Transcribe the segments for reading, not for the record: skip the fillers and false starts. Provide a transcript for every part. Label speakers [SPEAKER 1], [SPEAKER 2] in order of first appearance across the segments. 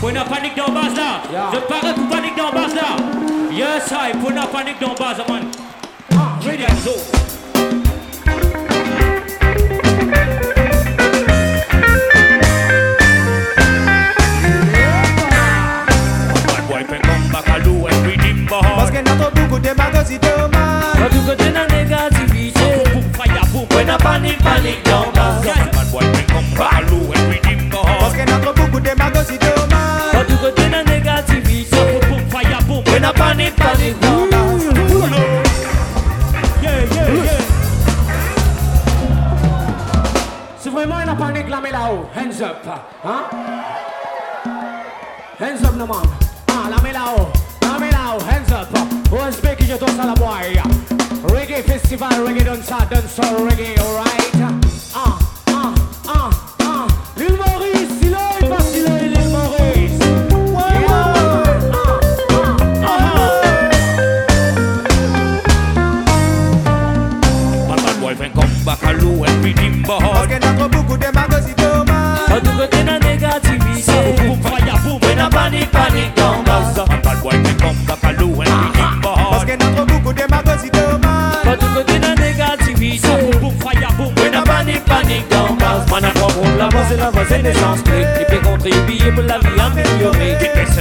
[SPEAKER 1] Pour une panique dans base là. Je parle pour panique dans base là. Yes, I. Pour une panique dans base, man. Ready and go.
[SPEAKER 2] Parce que notre beaucoup de magazines de mal.
[SPEAKER 3] Pas du côté de la négativité.
[SPEAKER 1] Pour une
[SPEAKER 3] panique dans base.
[SPEAKER 2] Parce que notre beaucoup de magazines de mal.
[SPEAKER 3] Pas du côté de la négativité.
[SPEAKER 1] Pour une
[SPEAKER 3] panique dans base.
[SPEAKER 4] Si vraiment il y a panique, la mets là-haut. Hands up. Hein? Hands up, no man. Ah, la mets là-haut. La mets là-haut. Hands up. OSB qui je danse à la boy. Reggae festival, reggae dancehall, reggae, alright? L'île Maurice, il est facile, l'île Maurice.
[SPEAKER 2] Parce que notre beaucoup de magazines de mal.
[SPEAKER 3] Pas du côté de la négativité. Panique dans base.
[SPEAKER 2] Parce que notre beaucoup de magazines de mal.
[SPEAKER 3] Pas du côté de la négativité. Panique dans base. Man a comprendre la base et la base est l'essence clé. Il peut contribuer pour la vie améliorée.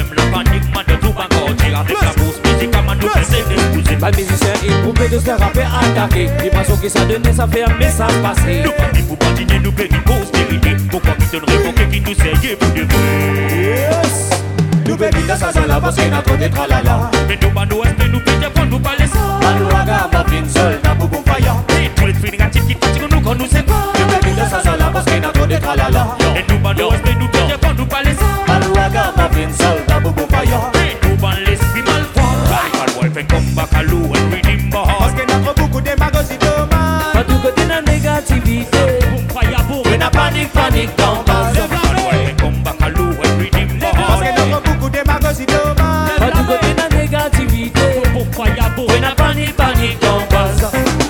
[SPEAKER 3] Pas le musicien, il prouve de se rapper attaquer. L'impression que ça donnait, ça fait un message passé.
[SPEAKER 1] Nous pas pour patiner, nous bénis prospérité. Pourquoi qu'ils te révoquent, qui nous sait pour de vrai?
[SPEAKER 2] Nous bébés dans sa sala parce qu'il y a trop de tralala.
[SPEAKER 1] Mais nous pas nous espérons, nous péter quand nous parlons ça.
[SPEAKER 2] Malouaga, ma fine seule, n'a beaucoup faya.
[SPEAKER 1] Et tous les filles négatives qui fatiguent nous quand nous sait pas.
[SPEAKER 2] Nous bébés dans sa sala parce qu'il y a trop de tralala.
[SPEAKER 1] Et nous pas nous espérons, nous péter quand nous parlons ça.
[SPEAKER 2] Malouaga, ma fine seule, n'a beaucoup faya.
[SPEAKER 1] Et nous pas l'esprit mal froid. Bad boy fait comme Bacalou and Redeem Bar.
[SPEAKER 2] Parce qu'il y a beaucoup de magazines de mal.
[SPEAKER 3] Pas du côté de la négativité.
[SPEAKER 1] Boom, fire, boom.
[SPEAKER 3] Mais n'a panique dans base.
[SPEAKER 1] Bad boy fait comme Bacalou and Redeem Bar.
[SPEAKER 2] Parce qu'il y a beaucoup de magazines de mal.
[SPEAKER 3] Pas du côté de la négativité.
[SPEAKER 1] Boom, fire, boom.
[SPEAKER 3] Mais n'a panique dans base.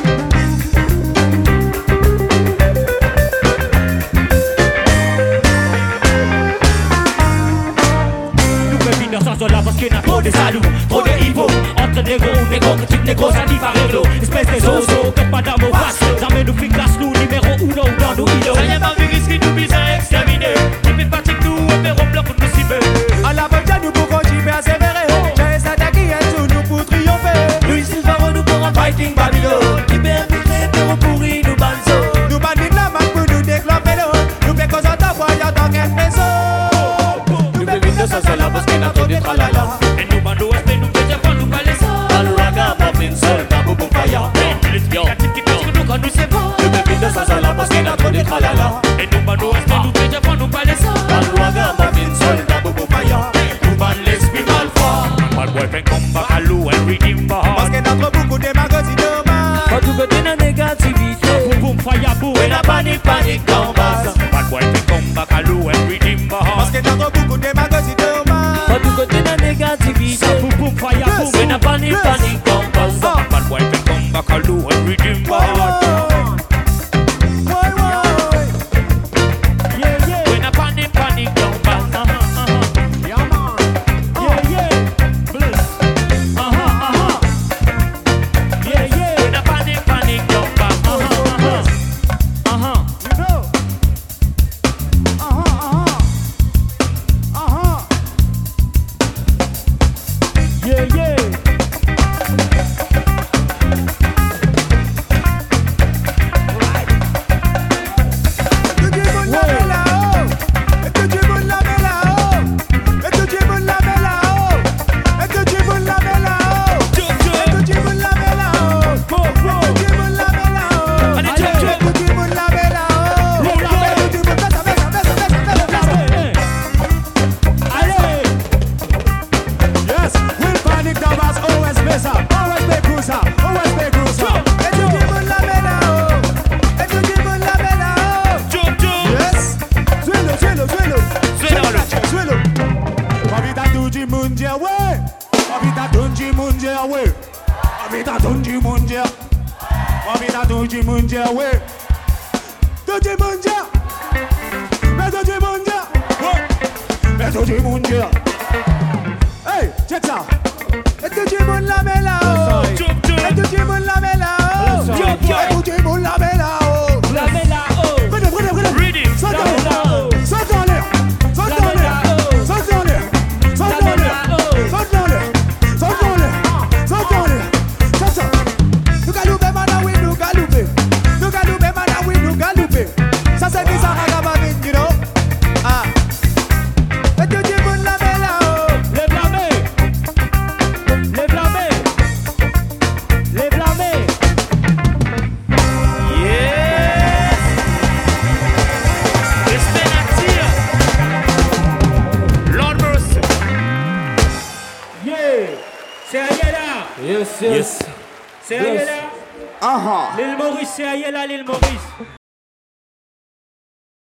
[SPEAKER 1] Nous bébés dans sa zone parce qu'il y a trop de salauds, trop de hippo. Entre négros, que type négros, ça dit par réglo. Espèce de zozo, que pas d'amour face. Jamais nous fit classe, nous numéro 1 dans nos îlots. Ça y est, ma vie risque nous vise à exterminer. Type de fatigue, nous, opérons bloc pour nous ciber.
[SPEAKER 2] À la bataille, nous pouvons continuer à sévérer. J'ai s'attaquer à tout, nous pour triompher.
[SPEAKER 3] Louis Silvaro nous pour un fighting Babylone. Libère vite, pero pourri, nous banzo.
[SPEAKER 2] Nous bandits la main pour nous déclencher l'eau. Nous fait cause à ta voyage dans quel maison. Nous bébés de sa sala parce qu'il y a trop de tralala.
[SPEAKER 1] Et nous, nous espérons, nous péter quand nous parlons ça.
[SPEAKER 3] Malouaga, ma fine seule, n'a beaucoup faya.
[SPEAKER 1] Et tous les filles négatives qui fatiguent nous quand nous sait pas.
[SPEAKER 2] Nous bébés de sa sala parce qu'il y a trop de tralala.
[SPEAKER 1] Et nous, nous espérons, nous péter quand nous parlons ça.
[SPEAKER 2] Malouaga, ma fine seule, n'a beaucoup faya. Nous bandits l'esprit mal froid.
[SPEAKER 1] Bad boy fait comme Bacalou and Redeem Bar.
[SPEAKER 2] Parce qu'il y a beaucoup de magazines de mal.
[SPEAKER 3] Pas du côté de la négativité.
[SPEAKER 1] Boom, boom, fire, boom.
[SPEAKER 3] Mais n'a panique dans base.
[SPEAKER 1] Bad boy fait comme Bacalou and Redeem Bar.
[SPEAKER 2] Parce qu'il y a beaucoup de magazines de mal.
[SPEAKER 3] Pas du côté de la négativité.
[SPEAKER 1] Boom, boom, fire, boom.
[SPEAKER 3] Mais n'a panique dans base.
[SPEAKER 1] Bad boy fait comme Bacalou and Redeem Bar. When I panic down bad.
[SPEAKER 4] Yeah, man. Yeah. Bliss. Yeah.
[SPEAKER 1] When I panic down bad.
[SPEAKER 4] You know. Yeah.
[SPEAKER 2] Et tout le monde là. Hey, check ça. Et tout le monde la met là-haut. Et tout le monde la met là-haut. Et tout le monde la met là-haut.
[SPEAKER 1] La met là-haut.
[SPEAKER 2] Prenez. Saute
[SPEAKER 1] La
[SPEAKER 2] en
[SPEAKER 1] met
[SPEAKER 2] l'air.
[SPEAKER 1] là-haut.
[SPEAKER 2] Saute en l'air. Saute en l'air. Saute en l'air. Saute en l'air. Saute en l'air. Saute en l'air. Saute en l'air. Saute ça. Nous galoupons, madame, oui, nous galoupons. Nous galoupons, madame, oui, nous galoupons. Ça c'est qui ça, Ragababin, you know? Ah. Et tout le monde la met là-haut.
[SPEAKER 1] Lève la main. Lève la main. Lève la main.
[SPEAKER 3] Yes. Respect nature. Lord mercy.
[SPEAKER 1] Yeah. C'est Ayala.
[SPEAKER 4] Yes.
[SPEAKER 1] C'est Ayala.
[SPEAKER 2] Ah ah.
[SPEAKER 1] L'île Maurice, c'est Ayala, l'île Maurice.